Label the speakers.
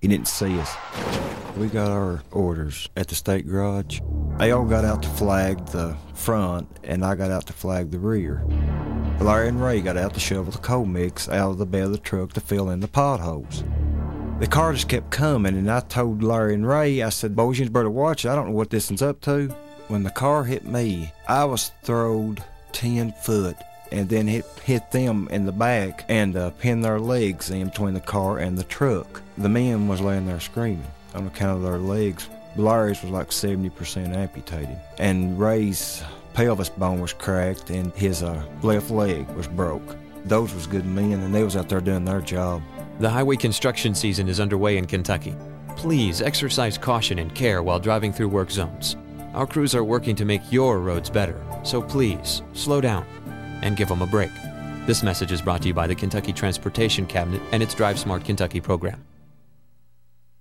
Speaker 1: didn't see us. We got our orders at the state garage. They all got out to flag the front, and I got out to flag the rear. Larry and Ray got out to shovel the coal mix out of the bed of the truck to fill in the potholes. The car just kept coming, and I told Larry and Ray, I said, boys, you better watch it. I don't know what this one's up to. When the car hit me, I was throwed 10 foot and then hit them in the back and pinned their legs in between the car and the truck. The men was laying there screaming on account of their legs. Larry's was like 70% amputated, and Ray's pelvis bone was cracked and his left leg was broke. Those was good men, and they was out there doing their job.
Speaker 2: The highway construction season is underway in Kentucky. Please exercise caution and care while driving through work zones. Our crews are working to make your roads better, so please slow down and give them a break. This message is brought to you by the Kentucky Transportation Cabinet and its Drive Smart Kentucky program.